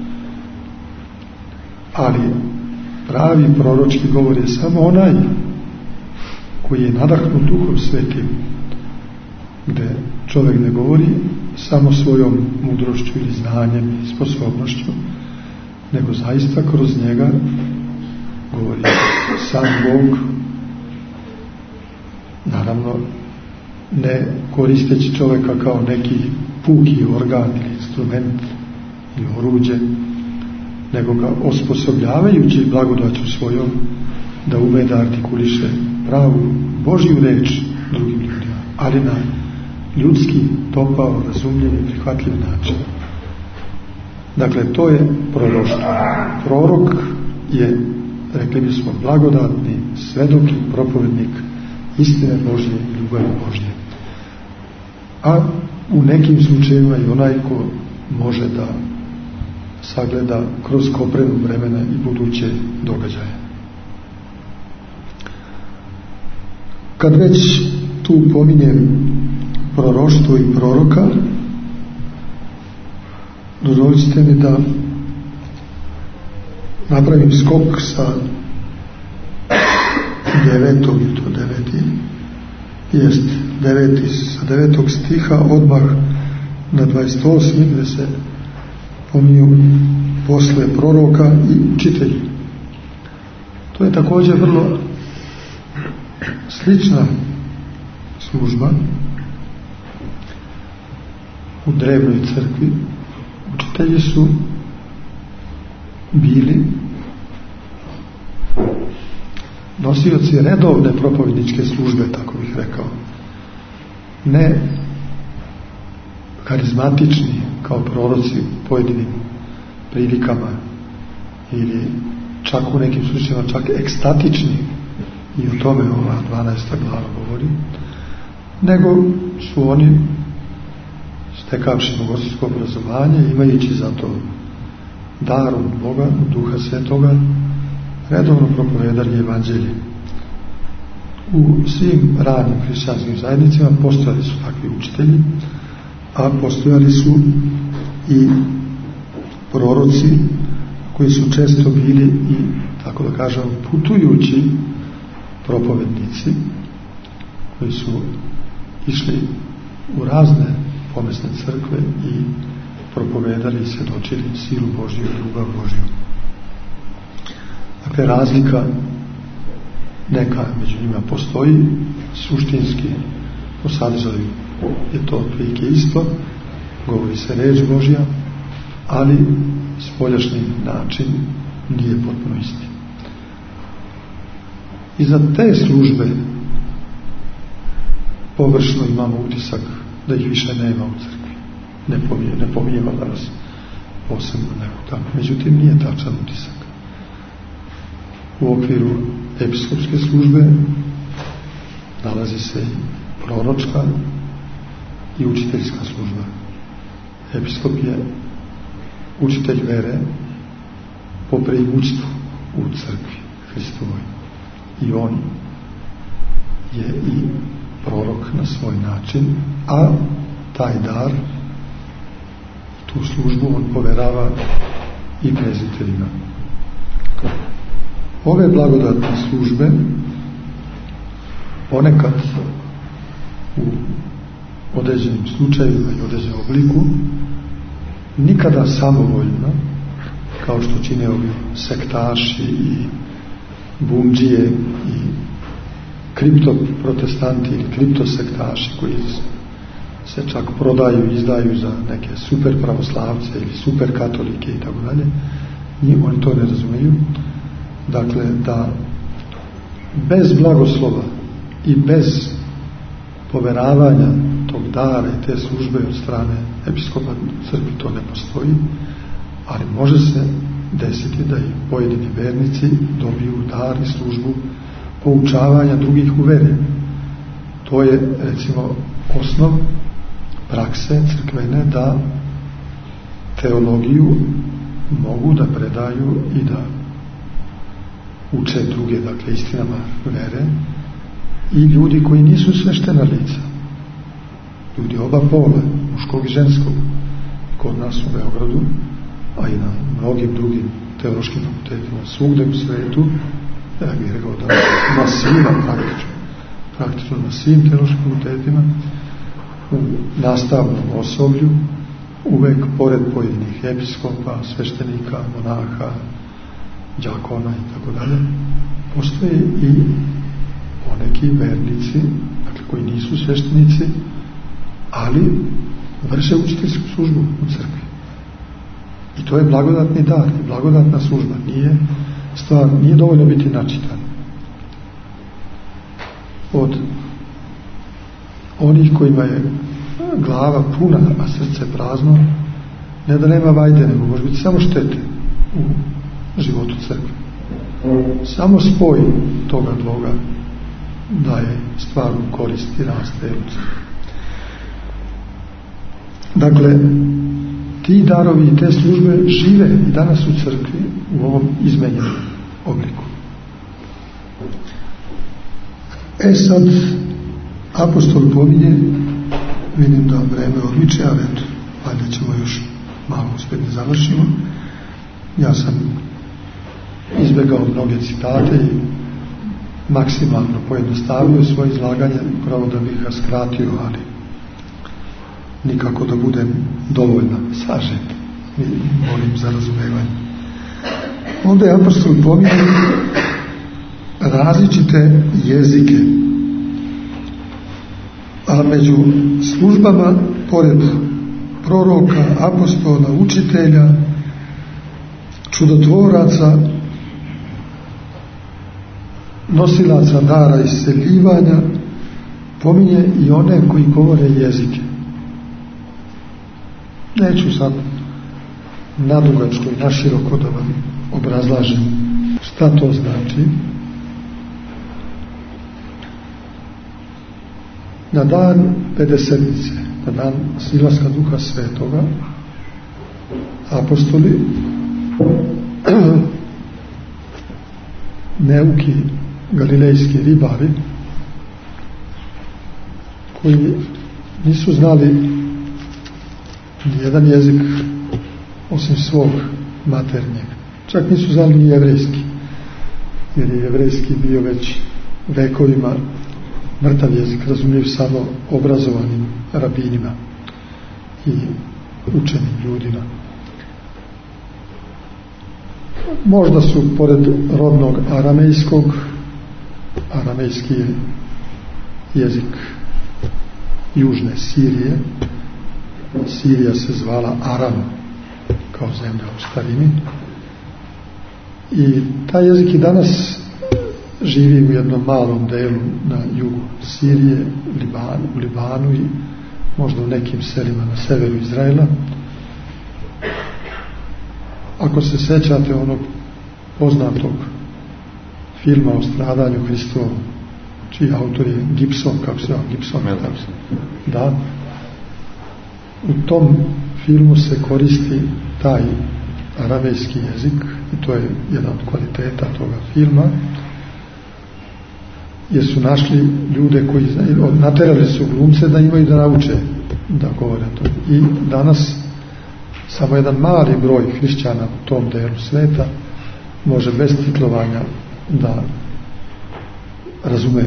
Ali pravi proročki govor je samo onaj koji je nadahnut Duhom Svetim, gdje čovjek ne govori samo svojom mudrošću ili znanjem i sposobnošću, nego zaista kroz njega govori sam Bog, naravno ne koristeći čovjeka kao neki puki organ ili instrument ili oruđe, nego ga osposobljavajući blagodaću svojom da ume da artikuliše pravu Božju reč drugim ljudima, ali na ljudski, topao, razumljiv i prihvatljiv način. Dakle, to je proroštvo. Prorok je, rekli bismo, blagodatni svedok i propovednik istine Božje i ljubavi Božje. A u nekim slučajevima i onaj ko može da sagleda kroz koprenu vremena i buduće događaje. Kad već tu pominjem proroštvo i proroka, dozvolite mi da napravim skok sa 9. stiha odmah na 28. gdje se pominju posle proroka i učitelji. To je također vrlo slična služba u drevnoj crkvi. Učitelji su bili nosioci redovne propovedničke službe, tako bih rekao. Ne karizmatični kao proroci u pojedinim prilikama ili čak u nekim slučajima čak ekstatični, i o tome ova 12. glava govori, nego su oni, stekavši bogoslovsko obrazovanje, imajući za to dar od Boga, od Duha Svetoga, redovno propovedali evanđelje. U svim ranim hrišćanskim zajednicama postojali su takvi učitelji, a postojali su i proroci koji su često bili i, tako da kažem, putujući propovednici koji su išli u razne pomesne crkve i propovedali i svjedočili silu Božju i ljubav Božju. Dakle, razlika neka među njima postoji, suštinski po sadržaju je to otprilike isto, govori se reč Božja, ali spoljašnji način nije potpuno isti. I za te službe površno imamo utisak da ih više nema u crkvi. Ne pominjemo danas posebno neko tamo. Međutim, nije tačan utisak. U okviru episkopske službe nalazi se i proročka i učiteljska služba. Episkop je učitelj vere po preimućstvu u crkvi Hristovoj. I on je i prorok na svoj način, a taj dar, tu službu on poverava i prezbiterijima. Ove blagodatne službe ponekad u određenim slučajevima i određenom obliku nikada samovoljno, kao što čine ovi sektaši i bundžije i kriptoprotestanti ili kriptosektaši koji se čak prodaju i izdaju za neke super pravoslavce ili super katolike i tako dalje. Oni to ne razumeju. Dakle, da bez blagoslova i bez poveravanja tog dara i te službe od strane episkopa crkvi to ne postoji, ali može se desiti da i pojedini vernici dobiju dar i službu poučavanja drugih u veri. To je, recimo, osnov prakse crkvene, da teologiju mogu da predaju i da uče druge, dakle, istinama vere, i ljudi koji nisu sveštena lica, ljudi oba pola, muškog i ženskog, kod nas u Beogradu, a i na mnogim drugim teološkim fakultetima svugde u svetu, ja bih rekao da na svima praktično na svim teološkim fakultetima, u nastavnom osoblju, uvek pored pojedinih episkopa, sveštenika, monaha, đakona i tako dalje, postoje i poneki vernici, dakle, koji nisu sveštenici, ali vrše učiteljsku službu u crkvi. I to je blagodatni dar, blagodatna služba. Nije dovoljno biti načitan. Od onih kojima je glava puna, a srce prazno, ne da nema vajde, nego može biti samo štete u životu crkve. Samo spoj toga dvoga daje stvarnu korist i raste u crkvi. Dakle, ti darovi i te službe žive i danas u crkvi u ovom izmenjenom obliku. Sad apostol pominje, vidim da vreme odmiče, ali eto, valjda ćemo još malo uspjeti da završimo. Ja sam izbjegao mnoge citate i maksimalno pojednostavio svoje izlaganje, upravo da bih ga skratio, ali nikako da budem dovoljno sažet. Molim za razumevanje. Ovdje je apostol pominje različite jezike, a među službama, pored proroka, apostola, učitelja, čudotvoraca, nosilaca dara isceljivanja, pominje i one koji govore jezike. Neću sad nadugačko i naširoko da vam obrazlažem Šta to znači? Na dan Pedesetnice, na dan silaska Duha Svetoga, apostoli, neuki galilejski ribari, koji nisu znali nijedan jezik osim svog maternjeg, čak nisu znali ni jevrejski, jer je jevrejski bio već vekovima mrtav jezik, razumljiv samo obrazovanim rabinima i učenim ljudima. Možda su pored rodnog aramejskog, aramejski je jezik južne Sirije, Sirija se zvala Aram kao zemlja u starini, i taj jezik i danas živi u jednom malom delu na jugu Sirije, u Libanu i možda u nekim selima na severu Izraela. Ako se sećate onog poznatog filma o stradanju Hristovom, čiji autor je Gibson, kako se zove, Gibson, da, u tom filmu se koristi taj aramejski jezik i to je jedan od kvaliteta toga filma, jer su našli ljude koji naterali su glumce da imaju da nauče da govore to. I danas samo jedan mali broj hrišćana u tom delu sveta može bez titlovanja da razume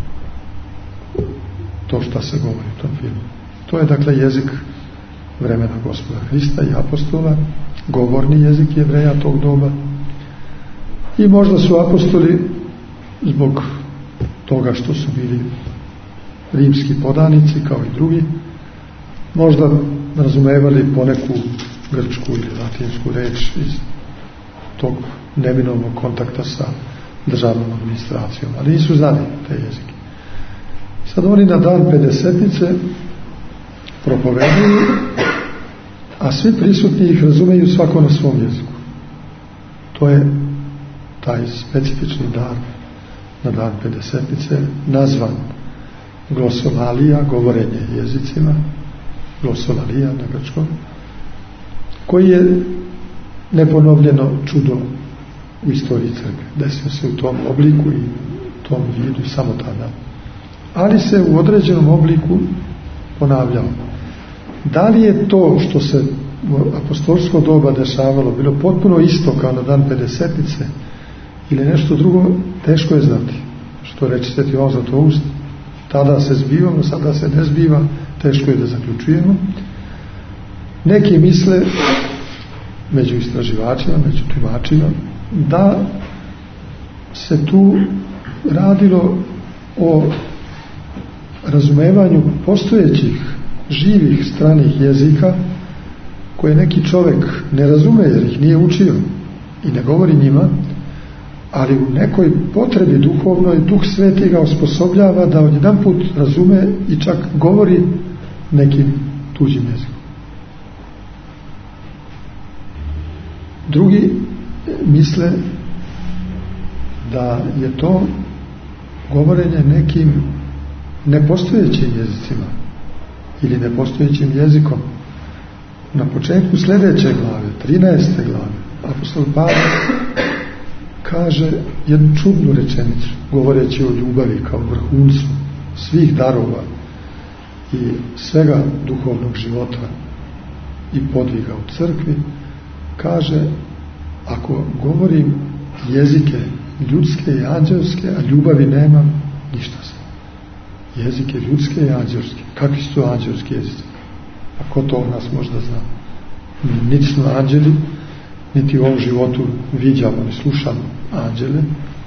to što se govori u tom filmu. To je dakle jezik vremena Gospoda Hrista i apostola, govorni jezik Jevreja tog doba. I možda su apostoli zbog toga što su bili rimski podanici kao i drugi, možda razumevali poneku grčku ili latinsku reč iz tog neminovnog kontakta sa državnom administracijom, ali nisu znali te jezike. Sad oni na dan Pedesetnice propovedaju, a svi prisutni ih razumeju svako na svom jeziku. To je taj specifični dar na dan Pedesetnice, nazvan glosolalija, govorenje jezicima, glosolalija na grčkom, koji je neponovljeno čudo u istoriji crkve. Desio se u tom obliku i u tom vidu samo tada. Ali se u određenom obliku ponavljao. Da li je to što se u apostolsko doba dešavalo bilo potpuno isto kao na dan Pedesetnice ili nešto drugo, teško je znati. Što reći Sveti Jovan Zlatoust, tada se zbivamo, sada se ne zbiva, teško je da zaključujemo. Neki misle, među istraživačima, među tumačima, da se tu radilo o razumevanju postojećih živih stranih jezika koje neki čovjek ne razume jer ih nije učio i ne govori njima, ali u nekoj potrebi duhovnoj Duh Sveti ga osposobljava da odjedanput razume i čak govori nekim tuđim jezikom. Drugi misle da je to govorenje nekim nepostojećim jezicima ili nepostojećim jezikom. Na početku sljedeće glave, 13. glave, apostol Pavle kaže jednu čudnu rečenicu, govoreći o ljubavi kao vrhuncu svih darova i svega duhovnog života i podviga u crkvi. Kaže, ako govorim jezike ljudske i anđelske, a ljubavi nemam, ništa sam. Jezike ljudske i anđelske. Kakvi su to anđelski jezici? A ko to od nas možda zna? Niti smo anđeli, niti u ovom životu viđamo ni slušamo anđele.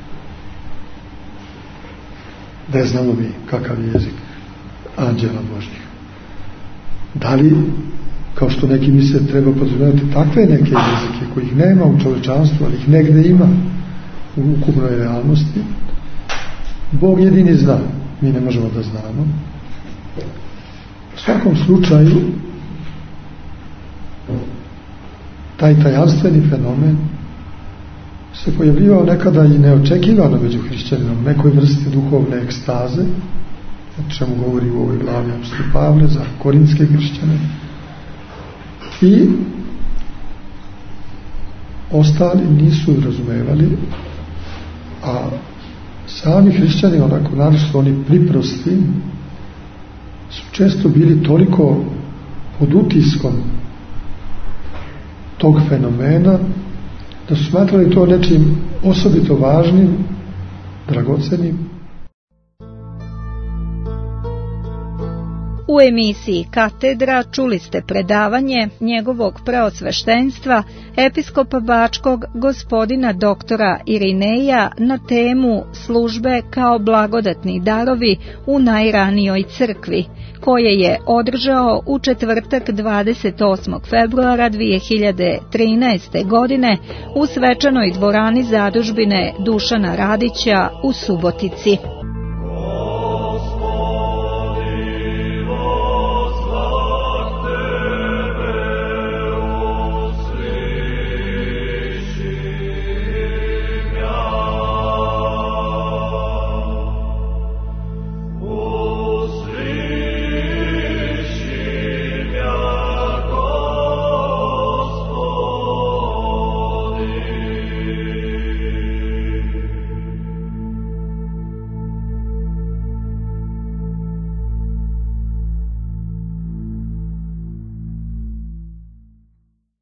Ne znamo mi kakav je jezik anđela Božjih. Da li, kao što neki misle, treba podrazumijevati takve neke jezike kojih nema u čovečanstvu, ali ih negde ima u ukupnoj realnosti? Bog jedini zna, mi ne možemo da znamo. U svakom slučaju taj tajanstveni fenomen se pojavljivao nekada i neočekivano među hrišćaninom, nekoj vrsti duhovne ekstaze, o čemu govori u ovoj glavi apostol Pavle za korinske hrišćane, i ostali nisu razumevali, a sami hrišćani, onako naročito oni priprosti, su često bili toliko pod utiskom tog fenomena da su smatrali to nečim osobito važnim, dragocenim. U emisiji Katedra čuli ste predavanje njegovog preosveštenstva, episkopa Bačkog gospodina doktora Irineja na temu službe kao blagodatni darovi u najranijoj crkvi, koje je održao u četvrtak 28. februara 2013. godine u svečanoj dvorani zadužbine Dušana Radića u Subotici.